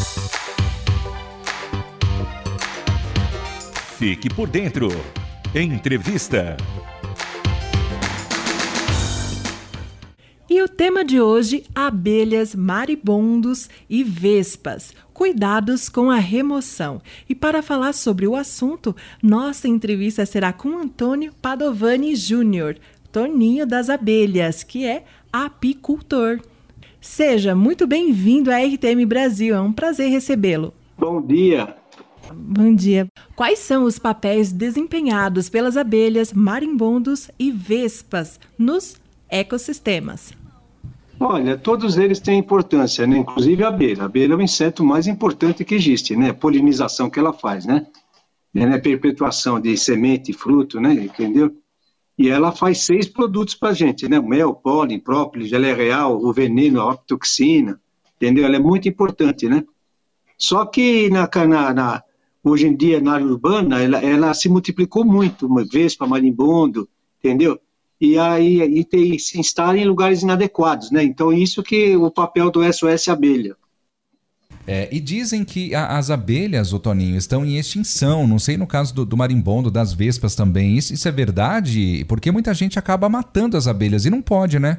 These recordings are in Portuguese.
Fique por dentro. Entrevista. E o tema de hoje, abelhas, maribondos e vespas. Cuidados com a remoção. E para falar sobre o assunto, nossa entrevista será com Antônio Padovani Júnior, Toninho das Abelhas, que é apicultor. Seja muito bem-vindo à RTM Brasil, é um prazer recebê-lo. Bom dia. Bom dia. Quais são os papéis desempenhados pelas abelhas, marimbondos e vespas nos ecossistemas? Olha, todos eles têm importância, né? Inclusive a abelha. A abelha é o inseto mais importante que existe, né? A polinização que ela faz, né? A perpetuação de semente e fruto, né? Entendeu? E ela faz 6 produtos para a gente, né? O mel, pólen, própolis, geleia real, o veneno, a optoxina, entendeu? Ela é muito importante, né? Só que hoje em dia, na área urbana, ela se multiplicou muito, uma vespa, marimbondo, entendeu? E aí se instala em lugares inadequados, né? Então, isso que é o papel do SOS Abelha. E dizem que as abelhas, ô Toninho, estão em extinção. Não sei no caso do marimbondo, das vespas também. Isso é verdade? Porque muita gente acaba matando as abelhas e não pode, né?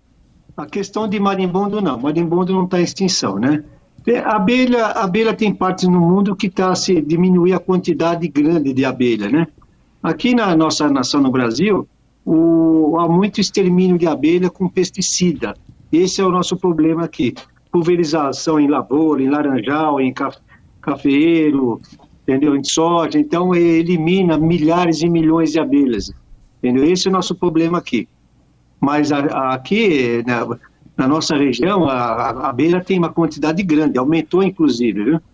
A questão de marimbondo, não. Marimbondo não está em extinção, né? A abelha tem partes no mundo que está a se diminuir a quantidade grande de abelha, né? Aqui na nossa nação, no Brasil, há muito extermínio de abelha com pesticida. Esse é o nosso problema aqui. Pulverização em lavoura, em laranjal, em cafeeiro, entendeu? Em soja. Então, elimina milhares e milhões de abelhas. Entendeu? Esse é o nosso problema aqui. Mas aqui, na nossa região, a abelha tem uma quantidade grande, aumentou inclusive, viu?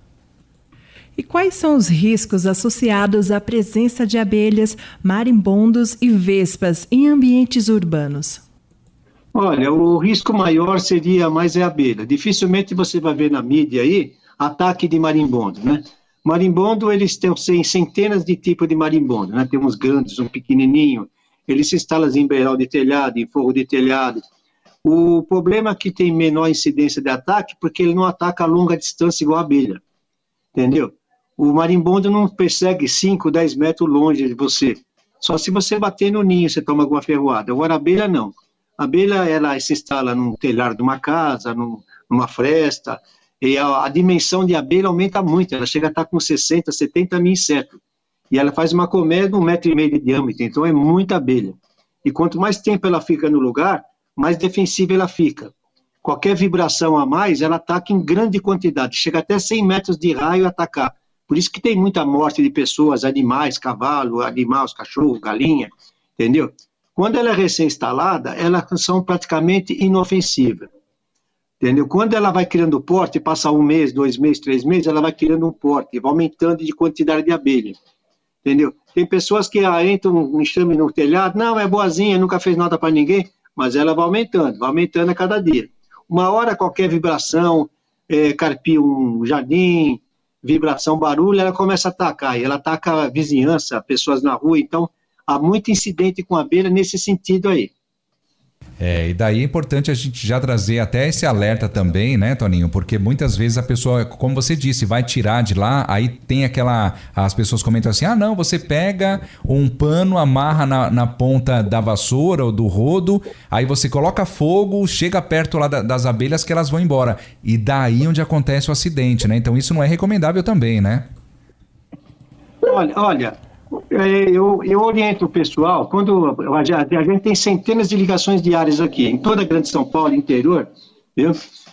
E quais são os riscos associados à presença de abelhas, marimbondos e vespas em ambientes urbanos? Olha, o risco maior seria mais a abelha. Dificilmente você vai ver na mídia aí ataque de marimbondo, né? Marimbondo, eles têm centenas de tipos de marimbondo, né? Tem uns grandes, um pequenininho. Eles se instalam em beiral de telhado, em forro de telhado. O problema é que tem menor incidência de ataque porque ele não ataca a longa distância igual a abelha, entendeu? O marimbondo não persegue 5, 10 metros longe de você. Só se você bater no ninho, você toma alguma ferroada. Agora, a abelha não. A abelha, ela se instala num telhado de uma casa, numa fresta, e a dimensão de abelha aumenta muito. Ela chega a estar com 60, 70 mil insetos. E ela faz uma colmeia de 1,5 metro de diâmetro. Então, é muita abelha. E quanto mais tempo ela fica no lugar, mais defensiva ela fica. Qualquer vibração a mais, ela ataca em grande quantidade. Chega até 100 metros de raio a atacar. Por isso que tem muita morte de pessoas, animais, cavalo, animais, cachorro, galinha, entendeu? Quando ela é recém-instalada, elas são praticamente inofensivas, entendeu? Quando ela vai criando porte, passa 1 mês, 2 meses, 3 meses, ela vai criando um porte, vai aumentando de quantidade de abelha, entendeu? Tem pessoas que entram um enxame no telhado, não, é boazinha, nunca fez nada para ninguém, mas ela vai aumentando a cada dia. Uma hora qualquer vibração, carpir um jardim, vibração, barulho, ela começa a atacar, e ela ataca a vizinhança, pessoas na rua, então há muito incidente com abelha nesse sentido aí. E daí é importante a gente já trazer até esse alerta também, né, Toninho? Porque muitas vezes a pessoa, como você disse, vai tirar de lá, aí tem as pessoas comentam assim, não, você pega um pano, amarra na ponta da vassoura ou do rodo, aí você coloca fogo, chega perto lá das abelhas que elas vão embora. E daí onde acontece o acidente, né? Então isso não é recomendável também, né? Olha, eu oriento o pessoal, quando a gente tem centenas de ligações diárias aqui, em toda a Grande São Paulo, interior, viu?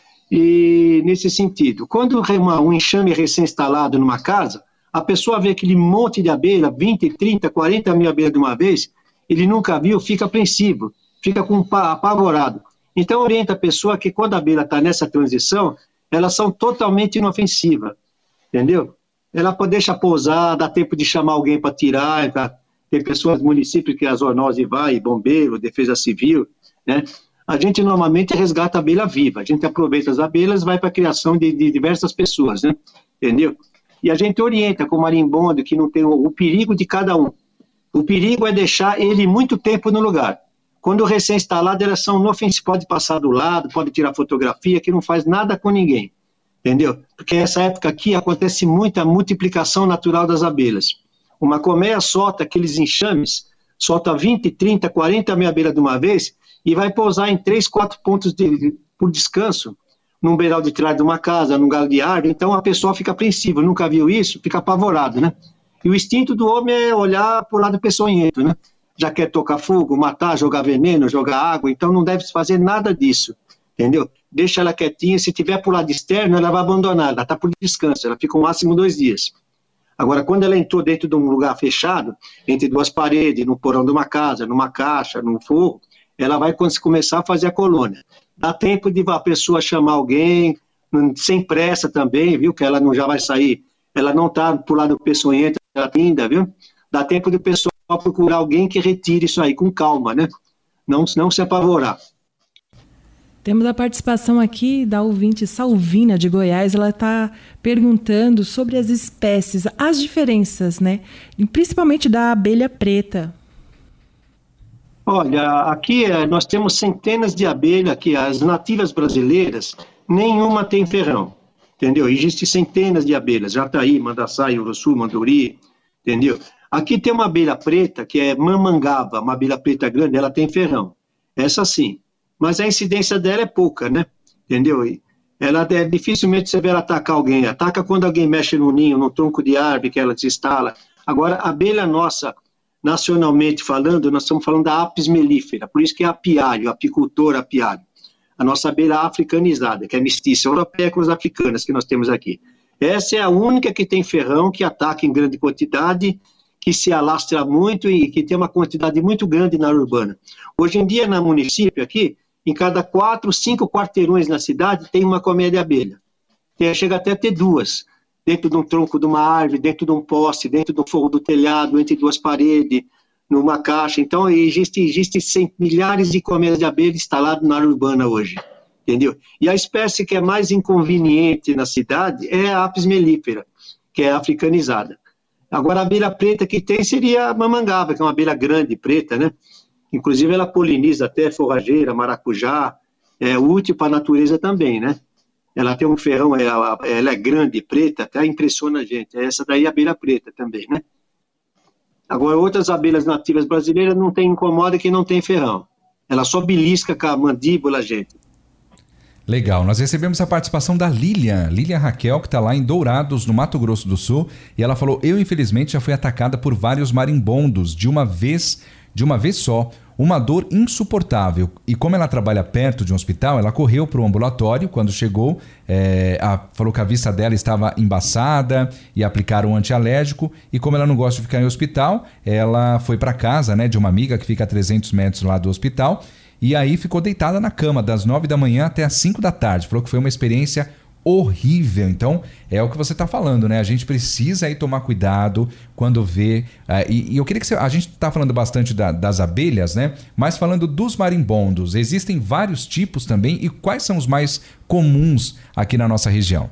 E nesse sentido, quando um enxame recém-instalado numa casa, a pessoa vê aquele monte de abelha, 20, 30, 40 mil abelhas de uma vez, ele nunca viu, fica apreensivo, fica apavorado. Então orienta a pessoa que quando a abelha está nessa transição, elas são totalmente inofensivas, entendeu? Ela deixa pousar, dá tempo de chamar alguém para tirar, tem pessoas do município que a zoonose vai, bombeiro, defesa civil, né? A gente normalmente resgata a abelha viva, a gente aproveita as abelhas e vai para a criação de diversas pessoas, né? Entendeu? E a gente orienta com o marimbondo que não tem o perigo de cada um. O perigo é deixar ele muito tempo no lugar. Quando recém-instalado, elas são inofensivas, pode passar do lado, pode tirar fotografia, que não faz nada com ninguém. entendeu? Porque nessa época aqui acontece muita multiplicação natural das abelhas. Uma colmeia solta aqueles enxames, solta 20, 30, 40 mil abelhas de uma vez e vai pousar em 3, 4 pontos por descanso, num beiral de trás de uma casa, num galho de árvore. Então a pessoa fica apreensiva, nunca viu isso, fica apavorado, né? E o instinto do homem é olhar para o lado peçonhento, né? Já quer tocar fogo, matar, jogar veneno, jogar água, então não deve fazer nada disso, entendeu? Deixa ela quietinha, se tiver para o lado externo, ela vai abandonar, ela está por descanso, ela fica o máximo 2 dias. Agora, quando ela entrou dentro de um lugar fechado, entre 2 paredes, no porão de uma casa, numa caixa, num forro, ela vai começar a fazer a colônia. Dá tempo de a pessoa chamar alguém, sem pressa também, viu? Que ela não já vai sair, ela não está pro lado peçonhento ainda, viu? Dá tempo do pessoal procurar alguém que retire isso aí com calma, né? Não se apavorar. Temos a participação aqui da ouvinte Salvina, de Goiás. Ela está perguntando sobre as espécies, as diferenças, né? E principalmente da abelha preta. Olha, aqui nós temos centenas de abelhas, aqui as nativas brasileiras, nenhuma tem ferrão, entendeu? Existem centenas de abelhas, jataí, mandaçaí, uruçu, manduri, entendeu? Aqui tem uma abelha preta, que é mamangava, uma abelha preta grande, ela tem ferrão, essa sim, mas a incidência dela é pouca, né? Entendeu? Ela dificilmente você vê ela atacar alguém, ataca quando alguém mexe no ninho, no tronco de árvore que ela se instala. Agora, a abelha nossa, nacionalmente falando, nós estamos falando da apis mellifera, por isso que é apiário, apicultor apiário. A nossa abelha africanizada, que é mestiça europeia com as africanas que nós temos aqui. Essa é a única que tem ferrão, que ataca em grande quantidade, que se alastra muito e que tem uma quantidade muito grande na área urbana. Hoje em dia, no município aqui, em cada 4, 5 quarteirões na cidade, tem uma colmeia de abelha. Chega até a ter 2. Dentro de um tronco de uma árvore, dentro de um poste, dentro do forro do telhado, entre 2 paredes, numa caixa. Então, existem milhares de colmeias de abelha instaladas na área urbana hoje, entendeu? E a espécie que é mais inconveniente na cidade é a apis mellifera, que é africanizada. Agora, a abelha preta que tem seria a mamangava, que é uma abelha grande, preta, né? Inclusive, ela poliniza até forrageira, maracujá, é útil para a natureza também, né? Ela tem um ferrão, ela é grande, preta, até impressiona a gente. Essa daí é a abelha preta também, né? Agora, outras abelhas nativas brasileiras não tem incomoda que não tem ferrão. Ela só belisca com a mandíbula, gente. Legal, nós recebemos a participação da Lilian Raquel, que está lá em Dourados, no Mato Grosso do Sul, e ela falou: eu infelizmente já fui atacada por vários marimbondos de uma vez só, uma dor insuportável. E como ela trabalha perto de um hospital, ela correu para o ambulatório. Quando chegou, falou que a vista dela estava embaçada e aplicaram um antialérgico. E como ela não gosta de ficar em hospital, ela foi para casa, né, de uma amiga que fica a 300 metros lá do hospital. E aí ficou deitada na cama das 9 da manhã até as 5 da tarde. Falou que foi uma experiência horrível. Então, é o que você está falando, né? A gente precisa aí tomar cuidado quando vê... E eu queria que a gente está falando bastante das abelhas, né? Mas falando dos marimbondos, existem vários tipos também. E quais são os mais comuns aqui na nossa região?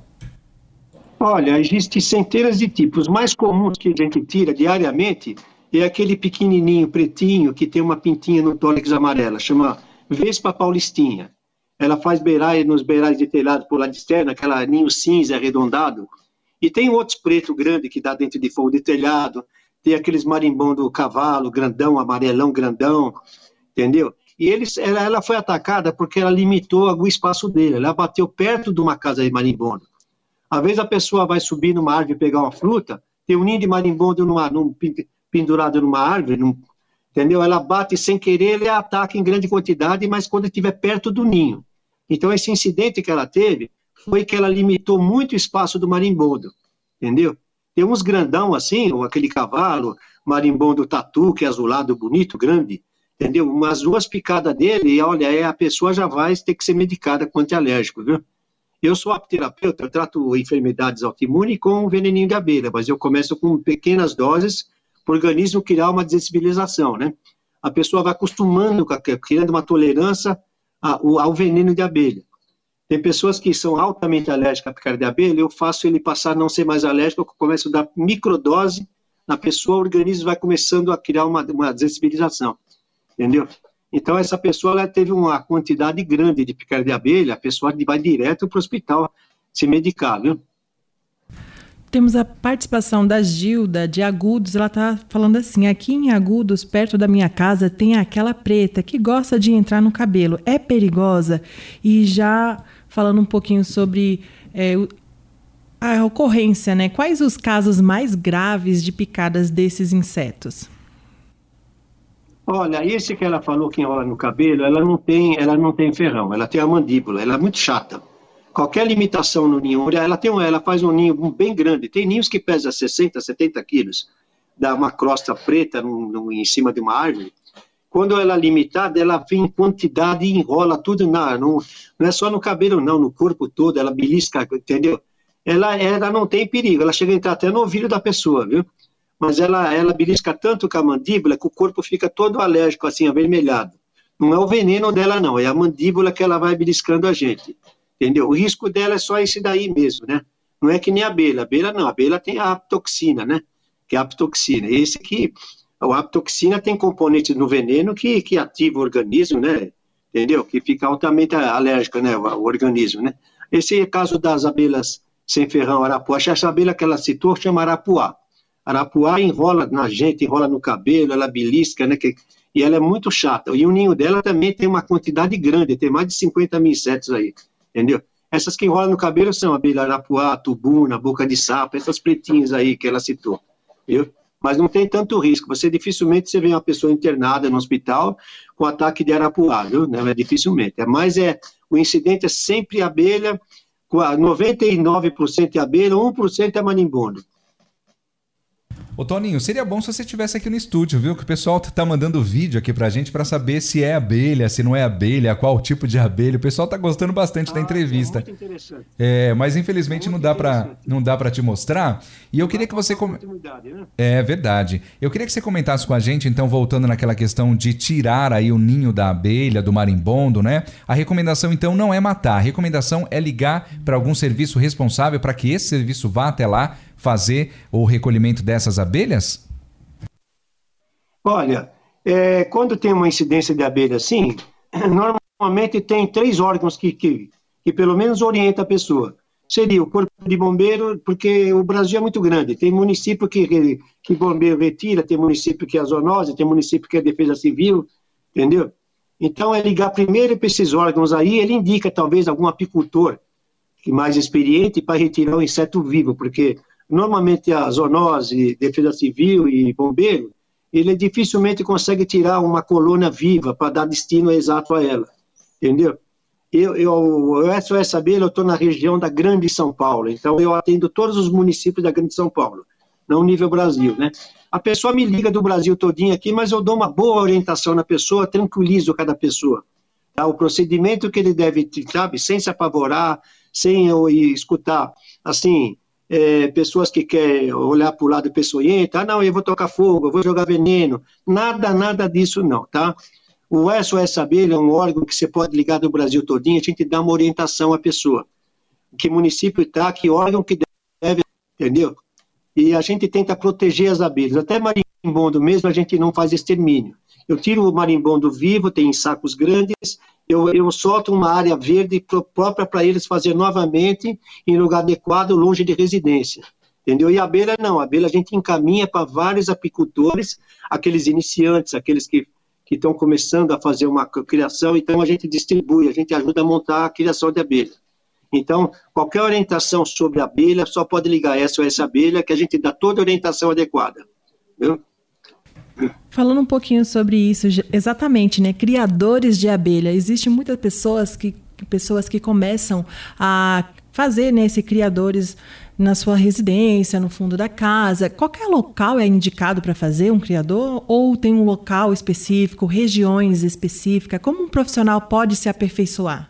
Olha, existem centenas de tipos. Os mais comuns que a gente tira diariamente é aquele pequenininho, pretinho, que tem uma pintinha no tórax amarela, chama Vespa paulistinha. Ela faz nos beirais de telhado por lado externo, aquela ninho cinza arredondado. E tem outros pretos grandes que dá dentro de forro de telhado. Tem aqueles marimbão do cavalo, grandão, amarelão, grandão, entendeu? E ela foi atacada porque ela limitou o espaço dele. Ela bateu perto de uma casa de marimbondo. Às vezes a pessoa vai subir numa árvore e pegar uma fruta, tem um ninho de marimbondo pendurado numa árvore, entendeu? Ela bate sem querer, ele ataca em grande quantidade, mas quando estiver perto do ninho. Então, esse incidente que ela teve foi que ela limitou muito o espaço do marimbondo, entendeu? Tem uns grandão assim, ou aquele cavalo, marimbondo tatu, que é azulado, bonito, grande, entendeu? Umas 2 picadas dele, e olha, a pessoa já vai ter que ser medicada com antialérgico, viu? Eu sou apiterapeuta, eu trato enfermidades autoimunes com veneninho de abelha, mas eu começo com pequenas doses para o organismo criar uma desensibilização, né? A pessoa vai acostumando, criando uma tolerância ao veneno de abelha. Tem pessoas que são altamente alérgicas à picada de abelha, eu faço ele passar a não ser mais alérgico, eu começo a dar microdose na pessoa, o organismo vai começando a criar uma desensibilização, entendeu? Então, essa pessoa ela teve uma quantidade grande de picada de abelha, a pessoa vai direto para o hospital, se medicar, viu? Temos a participação da Gilda, de Agudos. Ela está falando assim: aqui em Agudos, perto da minha casa, tem aquela preta que gosta de entrar no cabelo. É perigosa? E já falando um pouquinho sobre a ocorrência, né? Quais os casos mais graves de picadas desses insetos? Olha, esse que ela falou que enrola no cabelo, ela não tem ferrão, ela tem a mandíbula, ela é muito chata. Qualquer limitação no ninho, ela faz um ninho bem grande. Tem ninhos que pesam 60, 70 quilos, dá uma crosta preta em cima de uma árvore. Quando ela é limitada, ela vem em quantidade e enrola tudo, não é só no cabelo não, no corpo todo, ela belisca, entendeu? Ela não tem perigo, ela chega a entrar até no ouvido da pessoa, viu? Mas ela belisca tanto com a mandíbula que o corpo fica todo alérgico, assim, avermelhado. Não é o veneno dela não, é a mandíbula que ela vai beliscando a gente. Entendeu? O risco dela é só esse daí mesmo, né? Não é que nem a abelha. A abelha tem a aptoxina, né? Que é a aptoxina. Esse aqui, a aptoxina tem componentes no veneno que ativa o organismo, né? Entendeu? Que fica altamente alérgico, né? O organismo, né? Esse é o caso das abelhas sem ferrão, arapuá. Essa abelha que ela citou chama arapuá. Arapuá enrola na gente, enrola no cabelo, ela belisca, né? E ela é muito chata. E o ninho dela também tem uma quantidade grande, tem mais de 50 mil insetos aí. Entendeu? Essas que enrolam no cabelo são a abelha arapuá, tubuna, boca de sapo, essas pretinhas aí que ela citou, viu? Mas não tem tanto risco. Dificilmente você vê uma pessoa internada no hospital com ataque de arapuá, viu? Não, dificilmente. O incidente é sempre abelha, 99% é abelha, 1% é marimbondo. Ô Toninho, seria bom se você estivesse aqui no estúdio, viu? Que o pessoal tá mandando vídeo aqui pra gente pra saber se é abelha, se não é abelha, qual tipo de abelha. O pessoal tá gostando bastante da entrevista. É muito interessante. Mas infelizmente não dá pra te mostrar. E eu queria que você... Né? É verdade. Eu queria que você comentasse com a gente, então, voltando naquela questão de tirar aí o ninho da abelha, do marimbondo, né? A recomendação, então, não é matar. A recomendação é ligar para algum serviço responsável para que esse serviço vá até lá fazer o recolhimento dessas abelhas? Olha, quando tem uma incidência de abelha assim, normalmente tem 3 órgãos que pelo menos orienta a pessoa. Seria o corpo de bombeiro, porque o Brasil é muito grande. Tem município que bombeiro retira, tem município que é a zoonose, tem município que é a defesa civil, entendeu? Então é ligar primeiro para esses órgãos aí, ele indica talvez algum apicultor mais experiente para retirar o inseto vivo, porque normalmente a zoonose, defesa civil e bombeiro, ele dificilmente consegue tirar uma colônia viva para dar destino exato a ela, entendeu? Eu SOS Abelha, eu estou na região da Grande São Paulo, então eu atendo todos os municípios da Grande São Paulo, não nível Brasil, né? A pessoa me liga do Brasil todinho aqui, mas eu dou uma boa orientação na pessoa, tranquilizo cada pessoa. Tá? O procedimento que ele deve, sabe, sem se apavorar, sem eu escutar, assim... pessoas que querem olhar para o lado peçonhento, não, eu vou tocar fogo, eu vou jogar veneno, nada disso não, tá? O SOS Abelha é um órgão que você pode ligar do Brasil todinho, a gente dá uma orientação à pessoa, que município está, que órgão que deve, entendeu? E a gente tenta proteger as abelhas, até marimbondo mesmo a gente não faz extermínio. Eu tiro o marimbondo vivo, tem em sacos grandes, eu solto uma área verde própria para eles fazer novamente em lugar adequado, longe de residência, entendeu? E a abelha não, a abelha a gente encaminha para vários apicultores, aqueles iniciantes, aqueles que estão começando a fazer uma criação, então a gente distribui, a gente ajuda a montar a criação de abelha. Então, qualquer orientação sobre a abelha, só pode ligar SOS Abelha, que a gente dá toda a orientação adequada, viu? Falando um pouquinho sobre isso, exatamente, né? Criadores de abelha. Existem muitas pessoas que começam a fazer, né, esses criadores na sua residência, no fundo da casa. Qualquer local é indicado para fazer um criador? Ou tem um local específico, regiões específicas? Como um profissional pode se aperfeiçoar?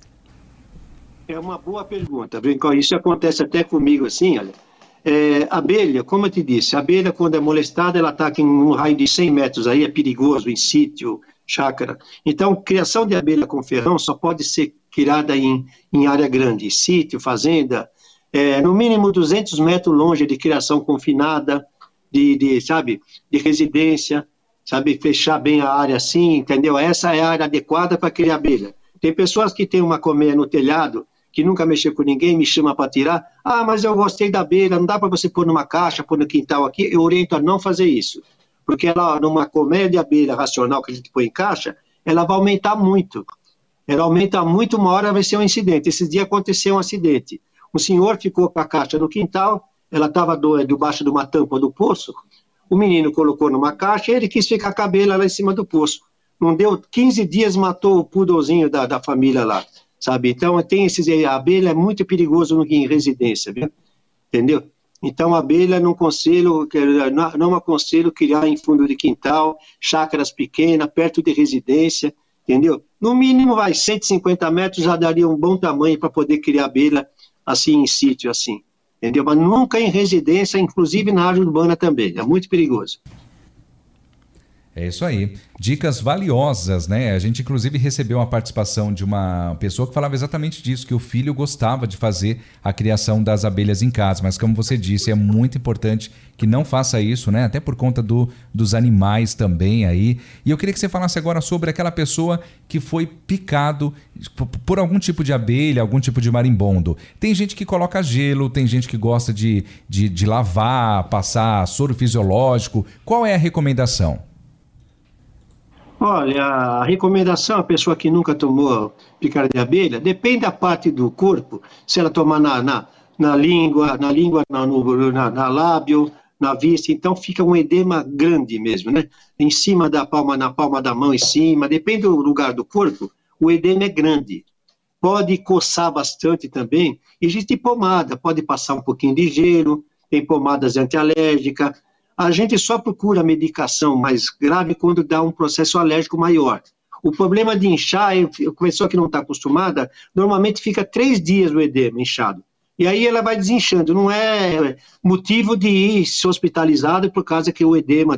É uma boa pergunta. Isso acontece até comigo assim, olha. Abelha, como eu te disse, a abelha quando é molestada, ela ataca em um raio de 100 metros, aí é perigoso, em sítio, chácara. Então, criação de abelha com ferrão só pode ser criada em área grande, sítio, fazenda, no mínimo 200 metros longe de criação confinada, sabe, de residência, sabe, fechar bem a área assim, entendeu? Essa é a área adequada para criar abelha. Tem pessoas que têm uma colmeia no telhado, que nunca mexeu com ninguém, me chama para tirar. Ah, mas eu gostei da abelha, não dá para você pôr numa caixa, pôr no quintal aqui. Eu oriento a não fazer isso. Porque ela, numa colmeia de abelha racional que a gente põe em caixa, ela vai aumentar muito. Ela aumenta muito, uma hora vai ser um incidente. Esse dia aconteceu um acidente. Um senhor ficou com a caixa no quintal, ela estava debaixo de uma tampa do poço, o menino colocou numa caixa e ele quis ficar com a abelha lá em cima do poço. Não deu 15 dias, matou o poodlezinho da família lá, sabe? Então, a abelha é muito perigoso em residência, viu? Entendeu? Então, a abelha não aconselho criar em fundo de quintal, chácaras pequenas, perto de residência, entendeu? No mínimo, 150 metros já daria um bom tamanho para poder criar abelha assim em sítio, assim. Entendeu? Mas nunca em residência, inclusive na área urbana também. É muito perigoso. É isso aí. Dicas valiosas, né? A gente, inclusive, recebeu uma participação de uma pessoa que falava exatamente disso, que o filho gostava de fazer a criação das abelhas em casa. Mas, como você disse, é muito importante que não faça isso, né? Até por conta dos animais também aí. E eu queria que você falasse agora sobre aquela pessoa que foi picado por algum tipo de abelha, algum tipo de marimbondo. Tem gente que coloca gelo, tem gente que gosta de lavar, passar soro fisiológico. Qual é a recomendação? Olha, a recomendação, a pessoa que nunca tomou picada de abelha, depende da parte do corpo, se ela tomar na língua, na lábio, na vista, então fica um edema grande mesmo, né? Em cima da palma, na palma da mão, em cima, depende do lugar do corpo, o edema é grande. Pode coçar bastante também, existe pomada, pode passar um pouquinho de gelo, tem pomadas antialérgicas. A gente só procura medicação mais grave quando dá um processo alérgico maior. O problema de inchar, a pessoa que não está acostumada, normalmente fica 3 dias o edema inchado. E aí ela vai desinchando. Não é motivo de ir se hospitalizado por causa que o edema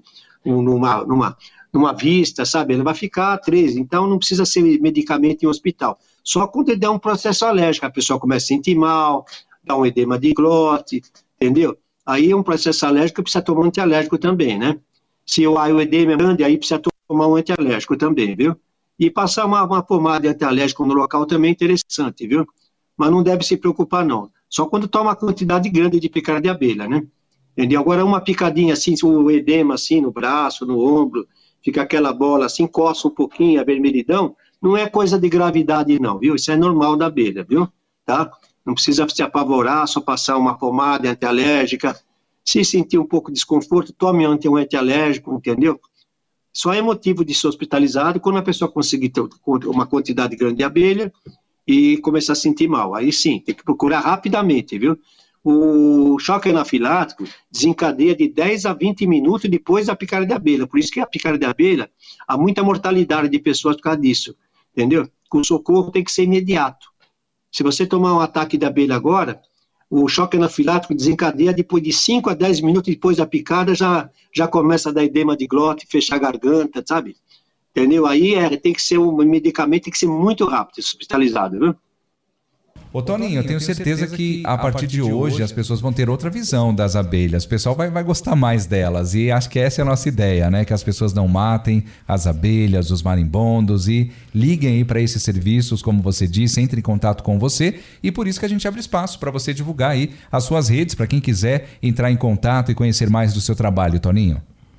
numa vista, sabe? Ele vai ficar 3. Então não precisa ser medicamento em hospital. Só quando der um processo alérgico, a pessoa começa a sentir mal, dá um edema de glote, entendeu? Aí é um processo alérgico, precisa tomar um antialérgico também, né? Se o edema é grande, aí precisa tomar um antialérgico também, viu? E passar uma pomada antialérgica no local também é interessante, viu? Mas não deve se preocupar, não. Só quando toma uma quantidade grande de picada de abelha, né? Entendeu? Agora, uma picadinha assim, o edema assim no braço, no ombro, fica aquela bola assim, coça um pouquinho, a vermelhidão, não é coisa de gravidade, não, viu? Isso é normal da abelha, viu? Tá? Não precisa se apavorar, só passar uma pomada antialérgica. Se sentir um pouco de desconforto, tome um antialérgico, entendeu? Só é motivo de ser hospitalizado quando a pessoa conseguir ter uma quantidade grande de abelha e começar a sentir mal. Aí sim, tem que procurar rapidamente, viu? O choque anafilático desencadeia de 10 a 20 minutos depois da picada de abelha. Por isso que a picada de abelha, há muita mortalidade de pessoas por causa disso, entendeu? O socorro tem que ser imediato. Se você tomar um ataque de abelha agora, o choque anafilático desencadeia depois de 5 a 10 minutos depois da picada, já começa a dar edema de glote, fechar a garganta, sabe? Entendeu? Aí tem que ser um medicamento, tem que ser muito rápido, hospitalizado, viu? Ô Toninho, eu tenho certeza que a partir de hoje as pessoas vão ter outra visão das abelhas. O pessoal vai gostar mais delas e acho que essa é a nossa ideia, né? Que as pessoas não matem as abelhas, os marimbondos e liguem aí para esses serviços, como você disse, entre em contato com você e por isso que a gente abre espaço para você divulgar aí as suas redes para quem quiser entrar em contato e conhecer mais do seu trabalho, Toninho.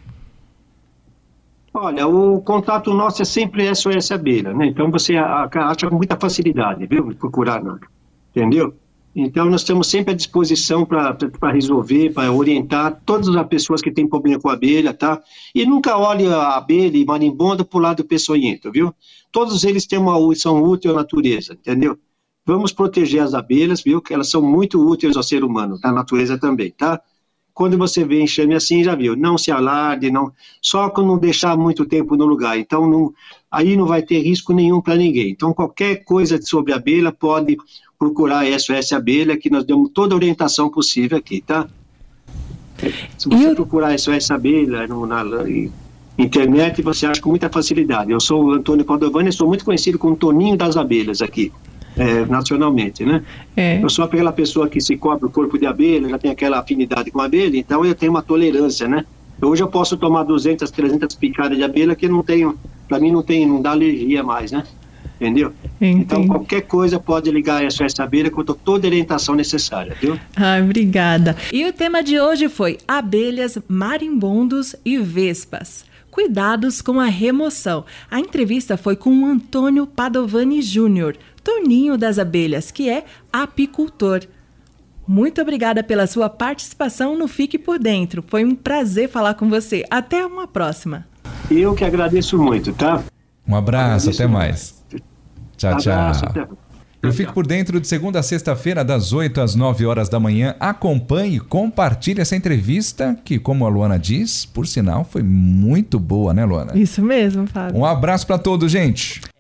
Olha, o contato nosso é sempre SOS Abelha, né? Então você acha com muita facilidade, viu? Procurar nós. Entendeu? Então, nós estamos sempre à disposição para resolver, para orientar todas as pessoas que têm problema com a abelha, tá? E nunca olhe a abelha e marimbondo para o lado peçonhento, viu? Todos eles são úteis à natureza, entendeu? Vamos proteger as abelhas, viu? Que elas são muito úteis ao ser humano, na natureza também, tá? Quando você vê enxame assim, já viu, não se alarde, só quando não deixar muito tempo no lugar. Então, aí não vai ter risco nenhum para ninguém. Então, qualquer coisa sobre a abelha pode procurar a SOS Abelha, que nós damos toda a orientação possível aqui, tá? Se você procurar SOS Abelha na internet, você acha com muita facilidade. Eu sou o Antônio Padovani e sou muito conhecido como Toninho das Abelhas aqui. Nacionalmente, né? Eu sou aquela pessoa que se cobre o corpo de abelha, já tem aquela afinidade com a abelha, então eu tenho uma tolerância, né? Hoje eu posso tomar 200, 300 picadas de abelha que não tenho, para mim não dá alergia mais, né? entendeu? Entendi. Então, qualquer coisa pode ligar a SOS Abelha com toda a orientação necessária, viu? Obrigada. E o tema de hoje foi abelhas, marimbondos e vespas. Cuidados com a remoção. A entrevista foi com o Antônio Padovani Júnior, Toninho das Abelhas, que é apicultor. Muito obrigada pela sua participação no Fique por Dentro. Foi um prazer falar com você. Até uma próxima. Eu que agradeço muito, tá? Um abraço, até mais. Tchau, tchau. Abraço, até. Eu fico por dentro de segunda a sexta-feira, das 8 às 9 horas da manhã. Acompanhe e compartilhe essa entrevista, que, como a Luana diz, por sinal, foi muito boa, né, Luana? Isso mesmo, Fábio. Um abraço para todos, gente.